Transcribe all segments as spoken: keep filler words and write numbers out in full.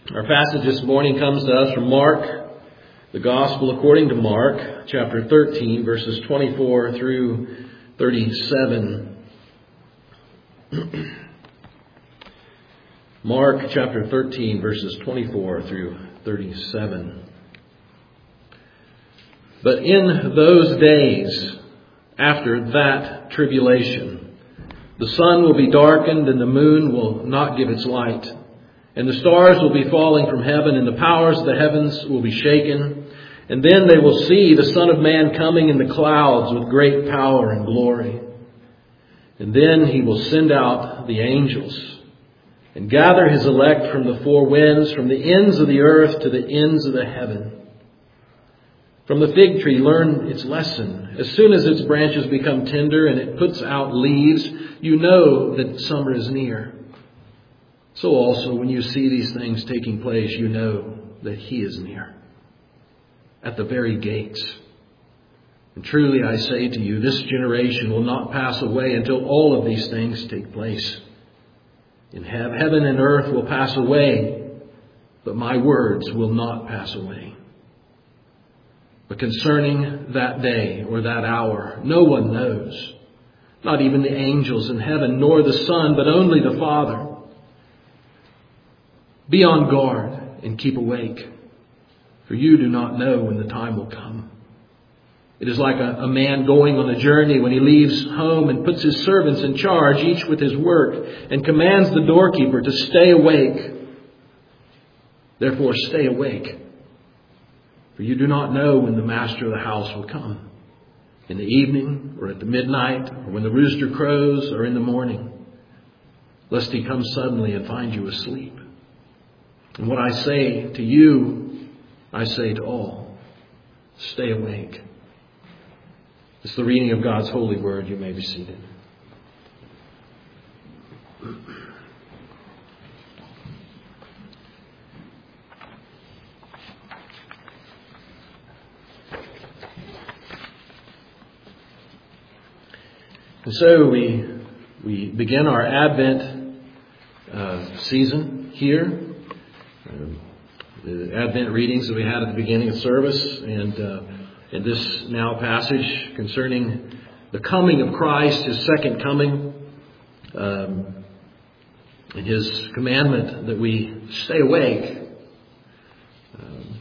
Our passage this morning comes to us from Mark, the Gospel according to Mark, chapter thirteen, verses twenty-four through thirty-seven. Mark chapter thirteen, verses twenty-four through thirty-seven. But in those days, after that tribulation, the sun will be darkened and the moon will not give its light. And the stars will be falling from heaven, and the powers of the heavens will be shaken. And then they will see the Son of Man coming in the clouds with great power and glory. And then he will send out the angels and gather his elect from the four winds, from the ends of the earth to the ends of the heaven. From the fig tree learn its lesson. As soon as its branches become tender and it puts out leaves, you know that summer is near. So also, when you see these things taking place, you know that he is near, at the very gates. And truly I say to you, this generation will not pass away until all of these things take place. In heaven, heaven and earth will pass away, but my words will not pass away. But concerning that day or that hour, no one knows, not even the angels in heaven, nor the Son, but only the Father. Be on guard and keep awake, for you do not know when the time will come. It is like a, a man going on a journey when he leaves home and puts his servants in charge, each with his work, and commands the doorkeeper to stay awake. Therefore stay awake, for you do not know when the master of the house will come, in the evening or at the midnight, or when the rooster crows or in the morning, lest he come suddenly and find you asleep. And what I say to you, I say to all, stay awake. It's the reading of God's holy word. You may be seated. And so we we begin our Advent uh, season here. Um, the Advent readings that we had at the beginning of service, and uh, in this now passage concerning the coming of Christ, his second coming, um, and his commandment that we stay awake. Um,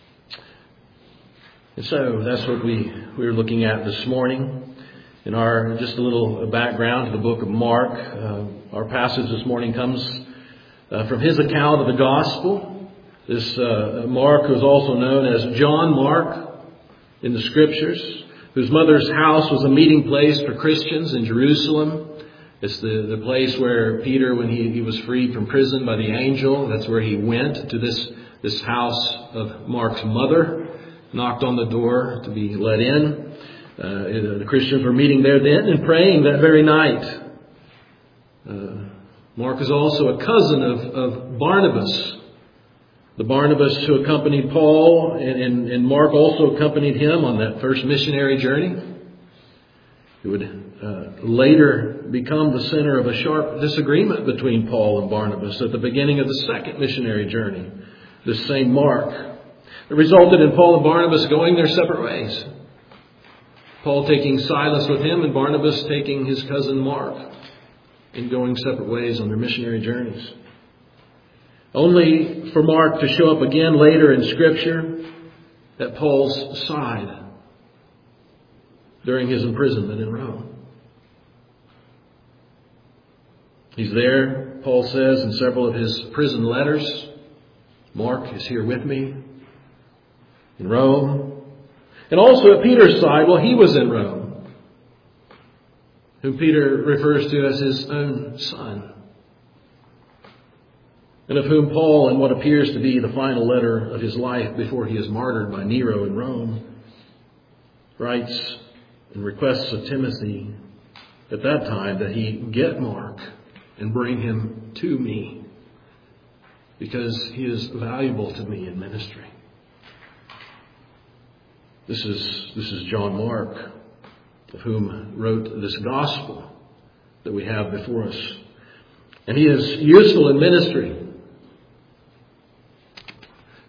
and so that's what we we're looking at this morning. In our just a little background to the book of Mark, uh, our passage this morning comes uh, from his account of the gospel. This uh, Mark was also known as John Mark in the scriptures, whose mother's house was a meeting place for Christians in Jerusalem. It's the, the place where Peter, when he, he was freed from prison by the angel, that's where he went, to this, this house of Mark's mother, knocked on the door to be let in. Uh, the Christians were meeting there then and praying that very night. Uh, Mark is also a cousin of, of Barnabas. The Barnabas who accompanied Paul, and, and, and Mark also accompanied him on that first missionary journey. It would uh, later become the center of a sharp disagreement between Paul and Barnabas at the beginning of the second missionary journey, this same Mark. It resulted in Paul and Barnabas going their separate ways. Paul taking Silas with him, and Barnabas taking his cousin Mark, and going separate ways on their missionary journeys. Only for Mark to show up again later in Scripture at Paul's side during his imprisonment in Rome. He's there, Paul says in several of his prison letters. Mark is here with me in Rome. And also at Peter's side while he was in Rome, whom Peter refers to as his own son, and of whom Paul, in what appears to be the final letter of his life before he is martyred by Nero in Rome, writes and requests of Timothy at that time that he get Mark and bring him to me, because he is valuable to me in ministry. This is this is John Mark, of whom wrote this gospel that we have before us. And he is useful in ministry.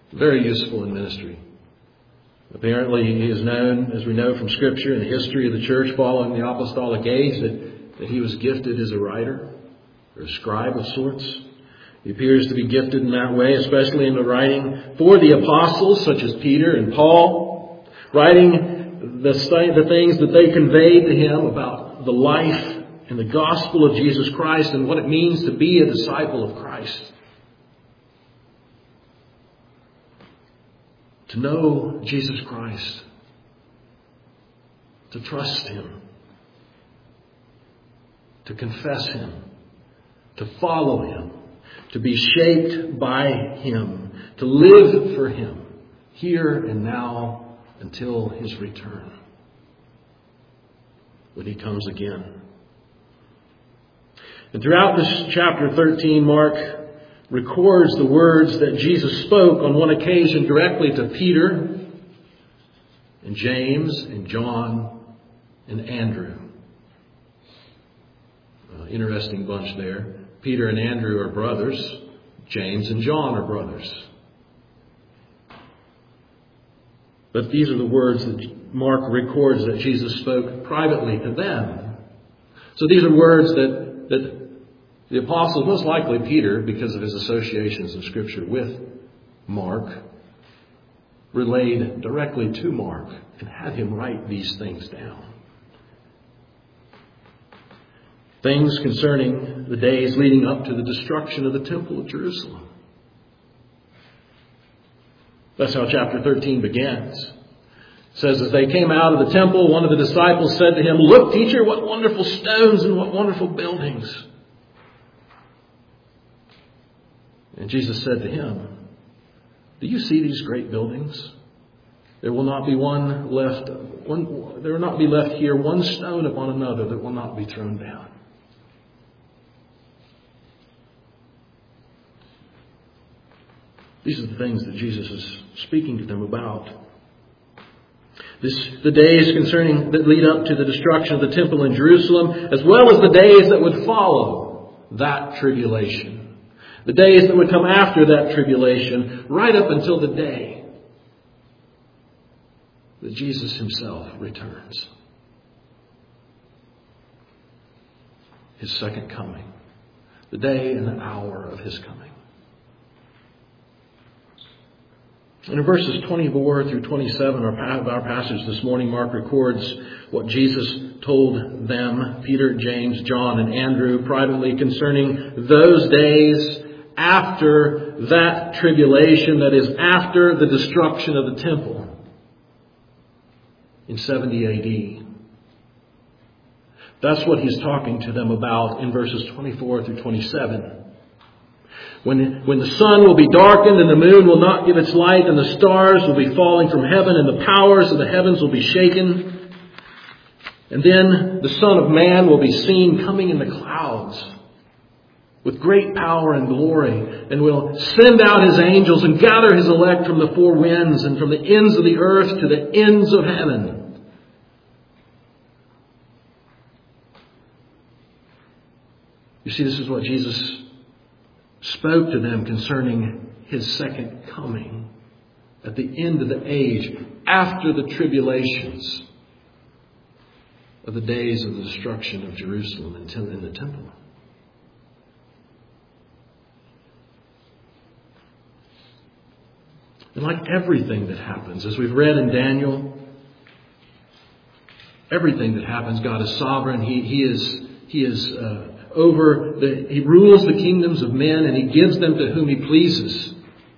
Very useful in ministry. Apparently, he is known, as we know from Scripture and the history of the church following the apostolic age, that, that he was gifted as a writer or a scribe of sorts. He appears to be gifted in that way, especially in the writing for the apostles, such as Peter and Paul, writing the, the things that they conveyed to him about the life and the gospel of Jesus Christ and what it means to be a disciple of Christ. To know Jesus Christ. To trust Him. To confess Him. To follow Him. To be shaped by Him. To live for Him. Here and now until His return. When He comes again. And throughout this chapter thirteen, Mark records the words that Jesus spoke on one occasion directly to Peter and James and John and Andrew. Uh, interesting bunch there. Peter and Andrew are brothers. James and John are brothers. But these are the words that Mark records that Jesus spoke privately to them. So these are words that, that the apostle, most likely Peter, because of his associations in Scripture with Mark, relayed directly to Mark and had him write these things down. Things concerning the days leading up to the destruction of the Temple of Jerusalem. That's how chapter thirteen begins. It says, as they came out of the temple, one of the disciples said to him, "Look, teacher, what wonderful stones and what wonderful buildings." And Jesus said to him, "Do you see these great buildings? There will not be one left, one, there will not be left here one stone upon another that will not be thrown down." These are the things that Jesus is speaking to them about. This, the days concerning that lead up to the destruction of the temple in Jerusalem, as well as the days that would follow that tribulation. The days that would come after that tribulation, right up until the day that Jesus Himself returns. His second coming. The day and the hour of His coming. And in verses twenty-four through twenty-seven of our passage this morning, Mark records what Jesus told them, Peter, James, John, and Andrew, privately concerning those days after that tribulation, that is, after the destruction of the temple in seventy A D. That's what He's talking to them about in verses twenty-four through twenty-seven. When, when the sun will be darkened and the moon will not give its light and the stars will be falling from heaven and the powers of the heavens will be shaken. And then the Son of Man will be seen coming in the clouds with great power and glory, and will send out His angels and gather His elect from the four winds and from the ends of the earth to the ends of heaven. You see, this is what Jesus spoke to them concerning His second coming at the end of the age, after the tribulations of the days of the destruction of Jerusalem until in the temple. And like everything that happens, as we've read in Daniel, everything that happens, God is sovereign. He, he is, he is uh, over the, He rules the kingdoms of men and He gives them to whom He pleases.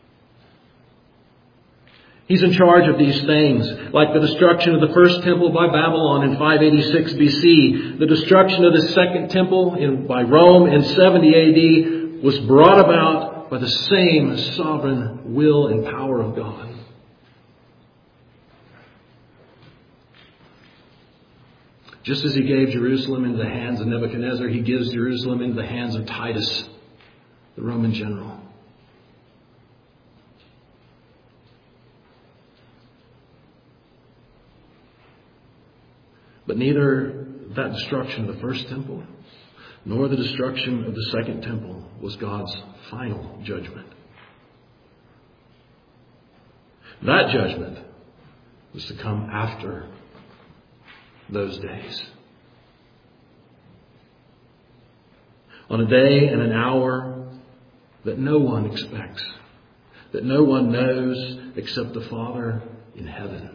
He's in charge of these things, like the destruction of the first temple by Babylon in five eighty-six B C. The destruction of the second temple in, by Rome in seventy A D was brought about by the same sovereign will and power of God. Just as He gave Jerusalem into the hands of Nebuchadnezzar, He gives Jerusalem into the hands of Titus, the Roman general. But neither that destruction of the first temple nor the destruction of the second temple was God's final judgment. That judgment was to come after those days. On a day and an hour that no one expects, that no one knows except the Father in heaven.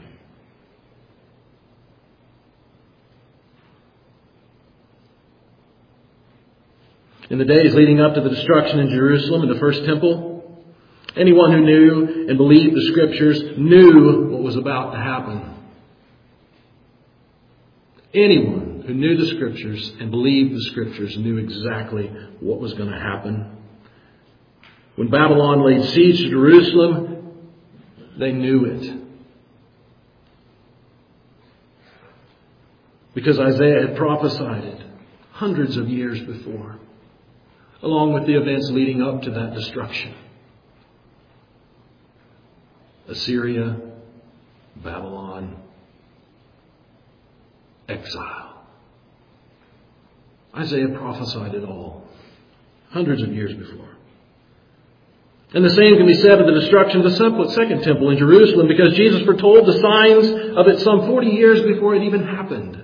In the days leading up to the destruction in Jerusalem and the first temple, anyone who knew and believed the Scriptures knew what was about to happen. Anyone who knew the Scriptures and believed the Scriptures knew exactly what was going to happen. When Babylon laid siege to Jerusalem, they knew it. Because Isaiah had prophesied it hundreds of years before, along with the events leading up to that destruction. Assyria, Babylon, exile. Isaiah prophesied it all hundreds of years before. And the same can be said of the destruction of the second temple in Jerusalem, because Jesus foretold the signs of it some forty years before it even happened.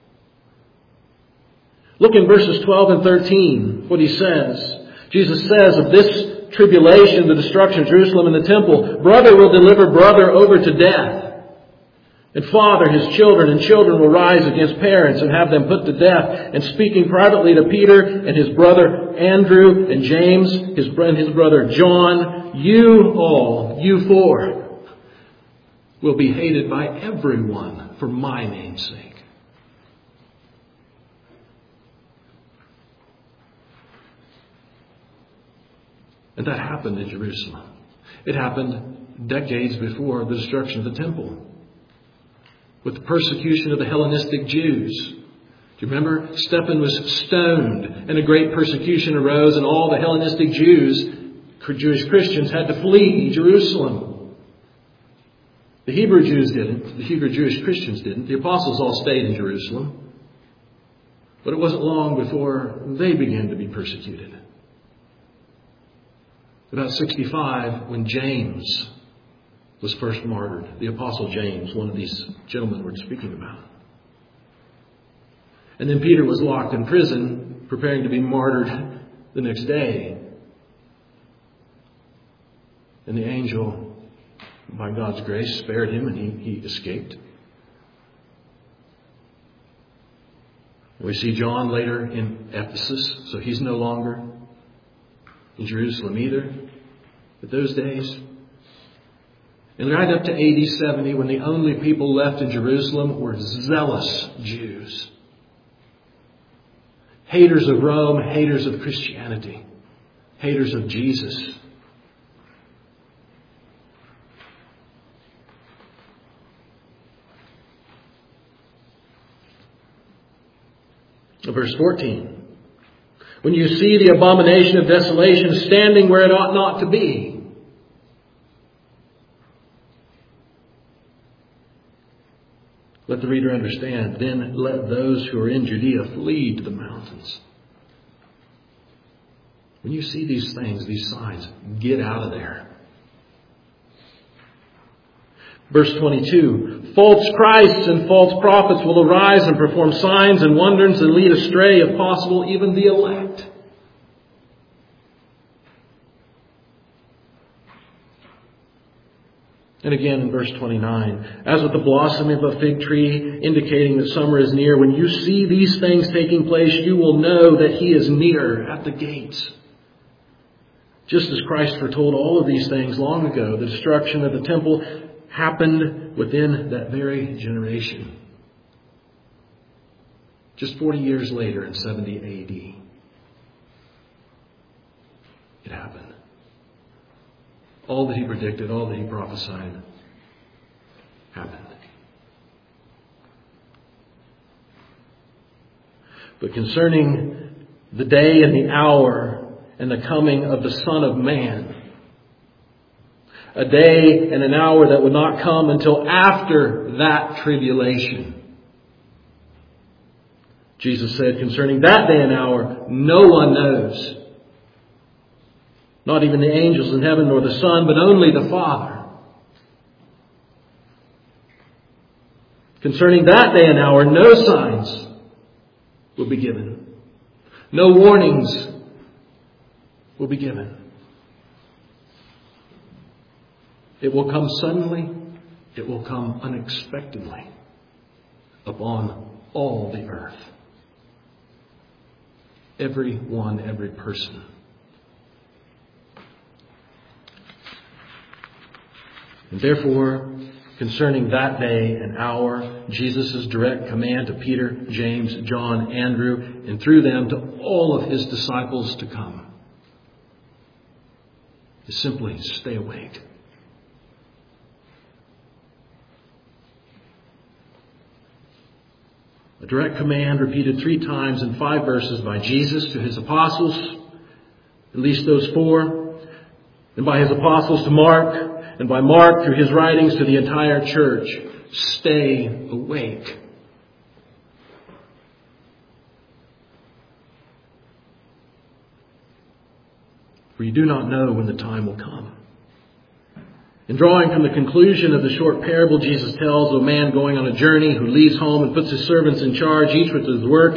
Look in verses twelve and thirteen, what he says. Jesus says of this tribulation, the destruction of Jerusalem and the temple, brother will deliver brother over to death, and father his children, and children will rise against parents and have them put to death. And speaking privately to Peter and his brother Andrew and James, his and his brother John, you all, you four, will be hated by everyone for my name's sake. And that happened in Jerusalem. It happened decades before the destruction of the temple, with the persecution of the Hellenistic Jews. Do you remember? Stephen was stoned, and a great persecution arose, and all the Hellenistic Jews, Jewish Christians, had to flee Jerusalem. The Hebrew Jews didn't. The Hebrew Jewish Christians didn't. The apostles all stayed in Jerusalem. But it wasn't long before they began to be persecuted. About sixty-five, when James was first martyred, the Apostle James, one of these gentlemen we're speaking about. And then Peter was locked in prison, preparing to be martyred the next day. And the angel, by God's grace, spared him, and he, he escaped. We see John later in Ephesus, so he's no longer in Jerusalem either. But those days, and right up to A D seventy, when the only people left in Jerusalem were zealous Jews. Haters of Rome, haters of Christianity, haters of Jesus. Verse fourteen. When you see the abomination of desolation standing where it ought not to be. Let the reader understand. Then let those who are in Judea flee to the mountains. When you see these things, these signs, get out of there. Verse twenty-two, false Christs and false prophets will arise and perform signs and wonders and lead astray, if possible, even the elect. And again in verse twenty-nine, as with the blossoming of a fig tree, indicating that summer is near, when you see these things taking place, you will know that He is near at the gates. Just as Christ foretold all of these things long ago, the destruction of the temple happened within that very generation. Just forty years later in seventy A D. It happened. All that He predicted, all that He prophesied happened. But concerning the day and the hour and the coming of the Son of Man, a day and an hour that would not come until after that tribulation. Jesus said concerning that day and hour, no one knows. Not even the angels in heaven nor the Son, but only the Father. Concerning that day and hour, no signs will be given. No warnings will be given. It will come suddenly. It will come unexpectedly upon all the earth. Every one, every person. And therefore, concerning that day and hour, Jesus' direct command to Peter, James, John, Andrew, and through them to all of his disciples to come is simply stay awake. A direct command repeated three times in five verses by Jesus to his apostles, at least those four, and by his apostles to Mark, and by Mark through his writings to the entire church. Stay awake. For you do not know when the time will come. In drawing from the conclusion of the short parable Jesus tells of a man going on a journey who leaves home and puts his servants in charge, each with his work,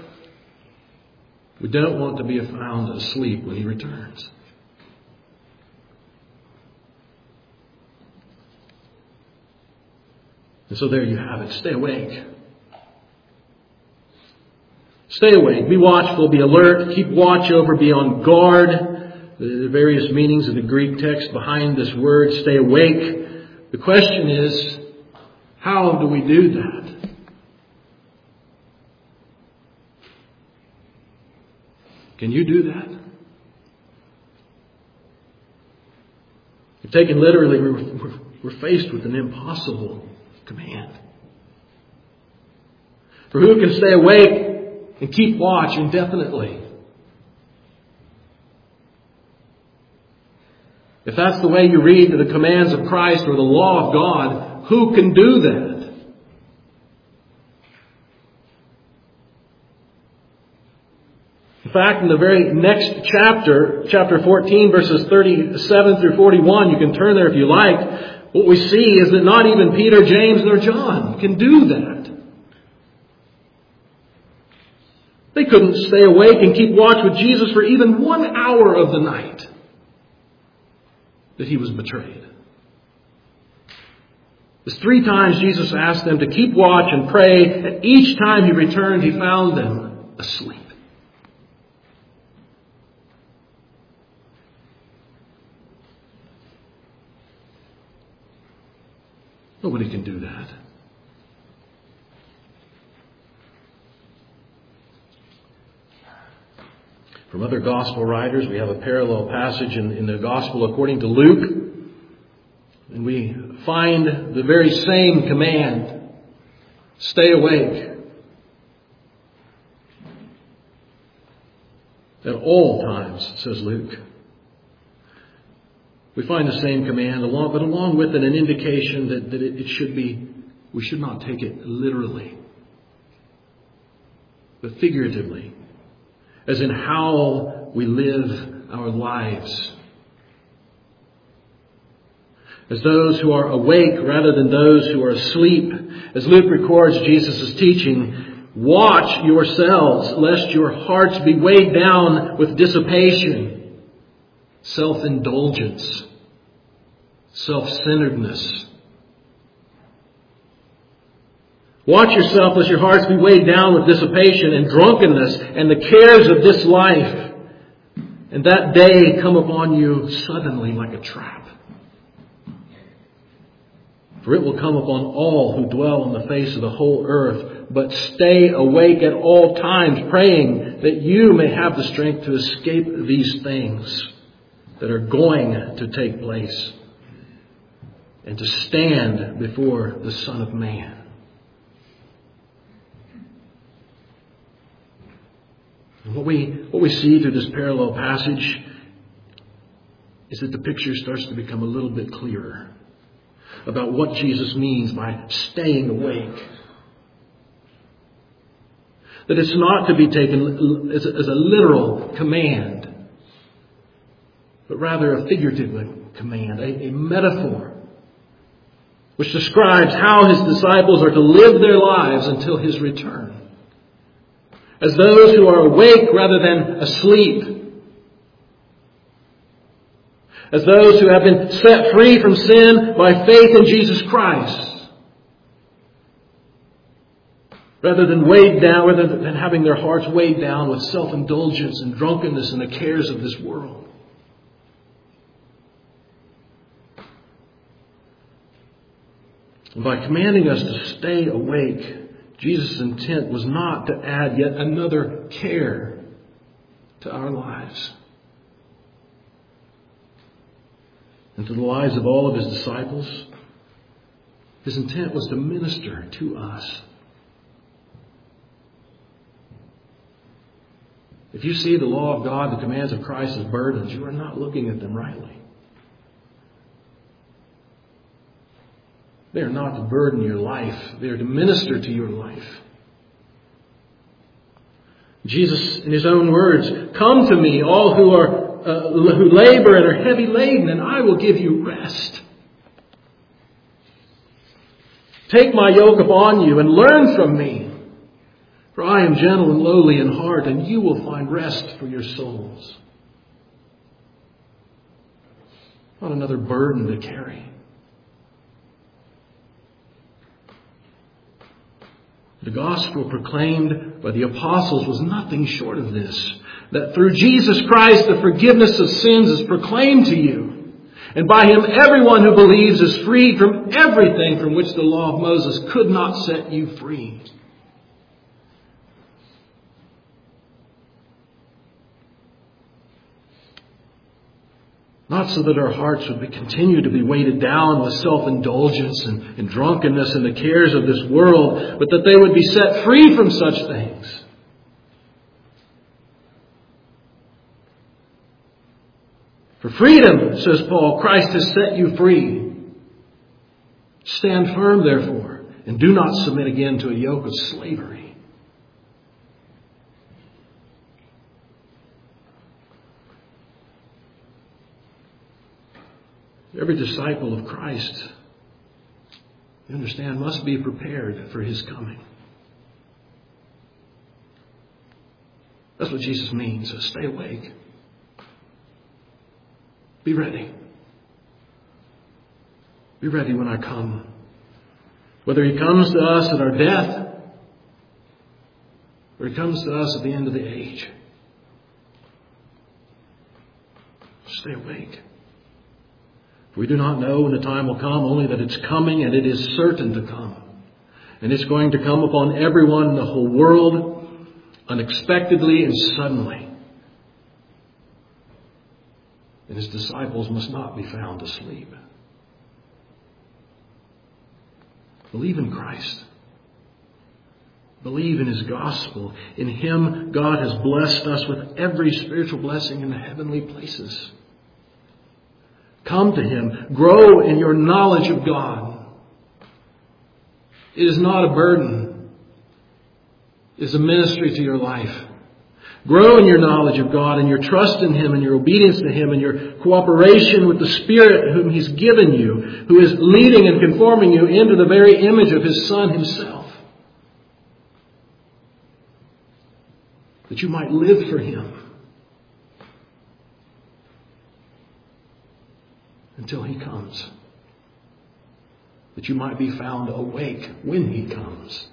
we don't want to be found asleep when he returns. And so there you have it. Stay awake. Stay awake. Be watchful. Be alert. Keep watch over. Be on guard. The various meanings of the Greek text behind this word, stay awake. The question is, how do we do that? Can you do that? If taken literally, we're, we're faced with an impossible command. For who can stay awake and keep watch indefinitely? If that's the way you read the commands of Christ or the law of God, who can do that? In fact, in the very next chapter, chapter fourteen, verses thirty-seven through forty-one, you can turn there if you like, what we see is that not even Peter, James, nor John can do that. They couldn't stay awake and keep watch with Jesus for even one hour of the night that he was betrayed. There's three times Jesus asked them to keep watch and pray, and each time he returned, he found them asleep. Nobody can do that. From other gospel writers, we have a parallel passage in, in the gospel according to Luke. And we find the very same command. Stay awake. At all times, says Luke. We find the same command, along, but along with it an indication that, that it, it should be, we should not take it literally, but figuratively. As in how we live our lives. As those who are awake rather than those who are asleep. As Luke records Jesus' teaching, watch yourselves lest your hearts be weighed down with dissipation, self-indulgence, self-centeredness. Watch yourself lest your hearts be weighed down with dissipation and drunkenness and the cares of this life, and that day come upon you suddenly like a trap. For it will come upon all who dwell on the face of the whole earth. But stay awake at all times, praying that you may have the strength to escape these things that are going to take place, and to stand before the Son of Man. And what we, what we see through this parallel passage is that the picture starts to become a little bit clearer about what Jesus means by staying awake. That it's not to be taken as a, as a literal command, but rather a figurative command, a, a metaphor which describes how His disciples are to live their lives until His return, as those who are awake rather than asleep, as those who have been set free from sin by faith in Jesus Christ, rather than weighed down, rather than having their hearts weighed down with self-indulgence and drunkenness and the cares of this world. And by commanding us to stay awake, Jesus' intent was not to add yet another care to our lives and to the lives of all of His disciples. His intent was to minister to us. If you see the law of God, the commands of Christ as burdens, you are not looking at them rightly. They are not to burden your life. They are to minister to your life. Jesus, in His own words, "Come to me, all who are uh, who labor and are heavy laden, and I will give you rest. Take my yoke upon you and learn from me. For I am gentle and lowly in heart, and you will find rest for your souls." Not another burden to carry. The gospel proclaimed by the apostles was nothing short of this: that through Jesus Christ the forgiveness of sins is proclaimed to you. And by Him everyone who believes is freed from everything from which the law of Moses could not set you free. Not so that our hearts would be, continue to be weighted down with self-indulgence and, and drunkenness and the cares of this world, but that they would be set free from such things. For freedom, says Paul, Christ has set you free. Stand firm, therefore, and do not submit again to a yoke of slavery. Every disciple of Christ, you understand, must be prepared for His coming. That's what Jesus means. So stay awake. Be ready. Be ready when I come. Whether He comes to us at our death or He comes to us at the end of the age. Stay awake. We do not know when the time will come, only that it's coming, and it is certain to come. And it's going to come upon everyone in the whole world, unexpectedly and suddenly. And His disciples must not be found asleep. Believe in Christ. Believe in His gospel. In Him, God has blessed us with every spiritual blessing in the heavenly places. Come to Him. Grow in your knowledge of God. It is not a burden. It is a ministry to your life. Grow in your knowledge of God and your trust in Him and your obedience to Him and your cooperation with the Spirit whom He's given you, who is leading and conforming you into the very image of His Son Himself. That you might live for Him until He comes. That you might be found awake when He comes.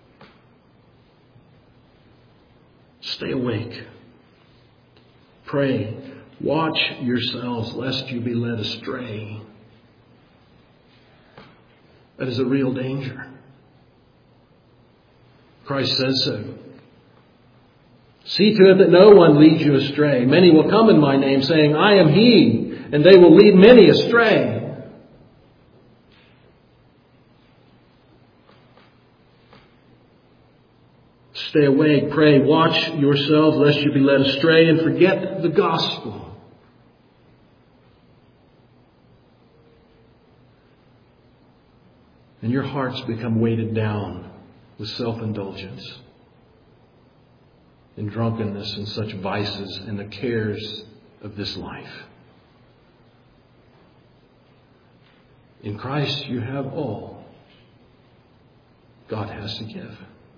Stay awake. Pray. Watch yourselves lest you be led astray. That is a real danger. Christ says so. See to it that no one leads you astray. Many will come in my name, saying, I am He, and they will lead many astray. Stay awake, pray, watch yourselves lest you be led astray, and forget the gospel. And your hearts become weighted down with self-indulgence and drunkenness and such vices and the cares of this life. In Christ you have all God has to give.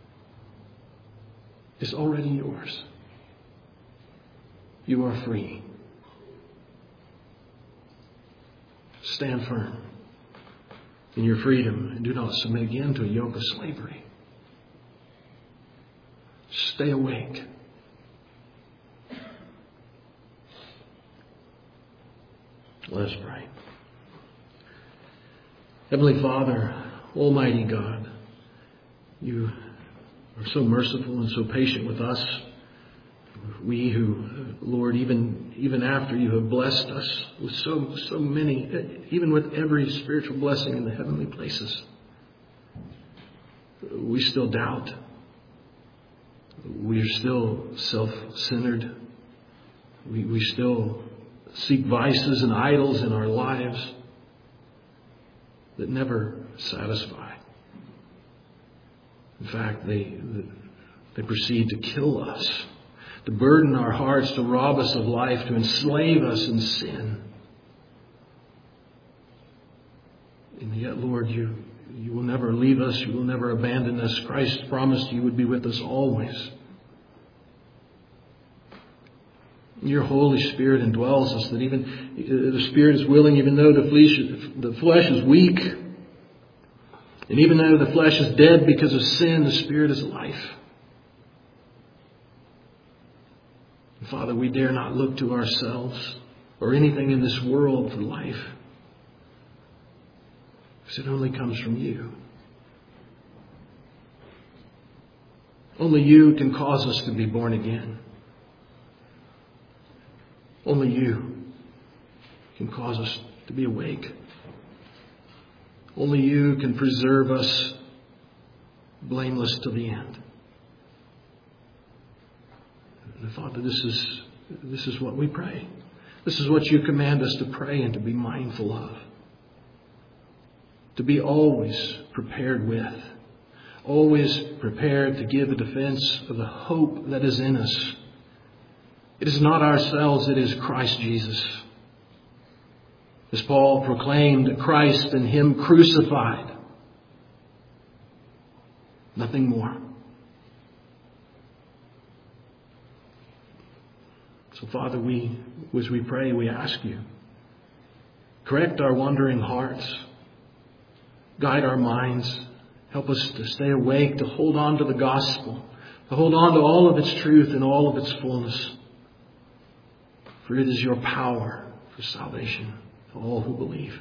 It's already yours. You are free. Stand firm in your freedom and do not submit again to a yoke of slavery. Stay awake. Let us pray. Heavenly Father, Almighty God, you are so merciful and so patient with us. We who, Lord, even even after you have blessed us with so so many, even with every spiritual blessing in the heavenly places, we still doubt. We are still self-centered. We, we still seek vices and idols in our lives that never satisfy. In fact, they they proceed to kill us, to burden our hearts, to rob us of life, to enslave us in sin. And yet, Lord, you, you will never leave us. You will never abandon us. Christ promised you would be with us always. Your Holy Spirit indwells us, that even the Spirit is willing, even though the flesh, the flesh is weak. And even though the flesh is dead because of sin, the Spirit is life. And Father, we dare not look to ourselves or anything in this world for life, because it only comes from you. Only you can cause us to be born again. Only you can cause us to be awake. Only you can preserve us blameless to the end. And Father, this is this is what we pray. This is what you command us to pray and to be mindful of. To be always prepared with. Always prepared to give a defense of the hope that is in us. It is not ourselves, it is Christ Jesus. As Paul proclaimed, Christ and Him crucified. Nothing more. So Father, we, as we pray, we ask you, correct our wandering hearts. Guide our minds. Help us to stay awake, to hold on to the gospel, to hold on to all of its truth and all of its fullness. For it is your power for salvation to all who believe.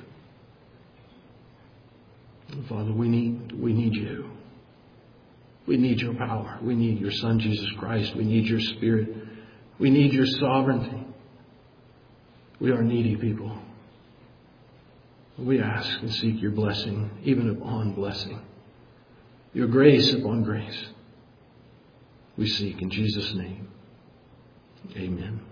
And Father, we need, we need you. We need your power. We need your Son, Jesus Christ. We need your Spirit. We need your sovereignty. We are needy people. We ask and seek your blessing, even upon blessing. Your grace upon grace. We seek in Jesus' name. Amen.